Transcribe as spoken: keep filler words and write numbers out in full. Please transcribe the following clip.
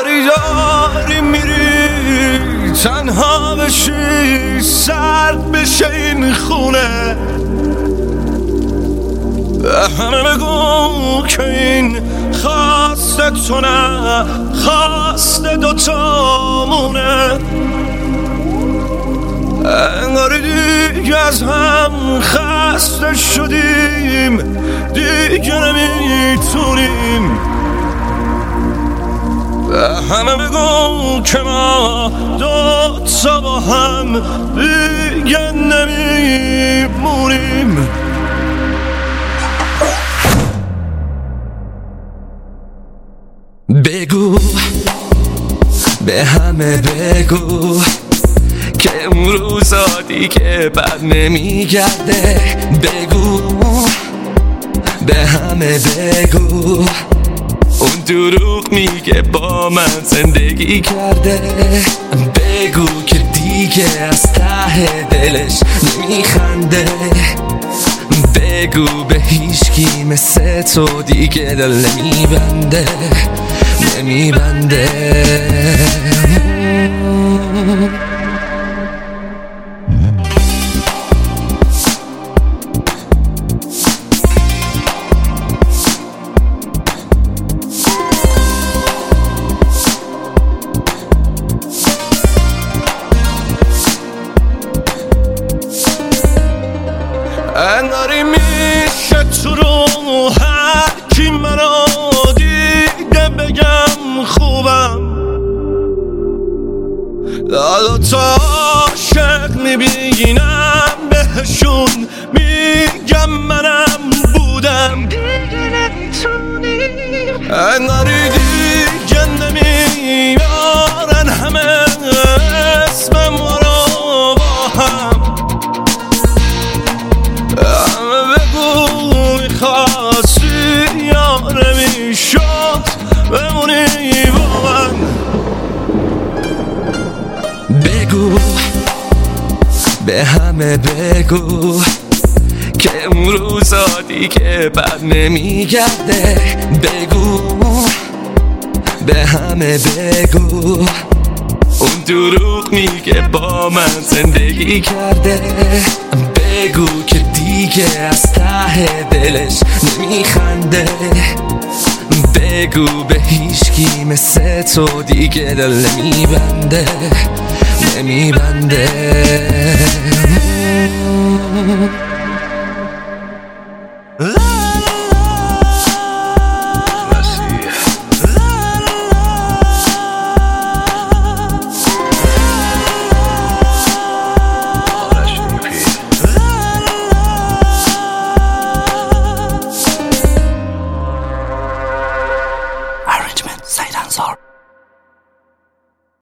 انگاری داری میری تنها بشی، سرد بشه این خونه. به همه بگو که این خواست تو نه، خواست دوتامونه. انگاری دیگه از هم خسته شدیم، دیگه نمیتونیم. به همه بگو که ما دوتا با هم دیگه نمیمونیم. بگو به همه بگو که اون روزا دیگه بر نمیگرده. بگو به همه بگو اون دروغ میگه با من زندگی کرده. بگو که دیگه از ته دلش نمیخنده. بگو به هیچکی مثل تو دیگه دل نمیبنده، نمیبنده. انگاری میشه تو رو هر کی منو دیده بگم خوبم. دوتا عاشق میبینم بهشون میگم منم بودم. انگاری دیگه نمیارن همه اسم ما رو با هم. میخواستی یا نمیشد بمونی با من. بگو به همه بگو که اون روزا دیگه بر نمیگرده. بگو به همه بگو اون دروغ میگه با من زندگی کرده. بگو که دیگه از ته دلش نمیخنده. بگو به هیچکی مثل تو دیگه دل نمیبنده، نمیبنده.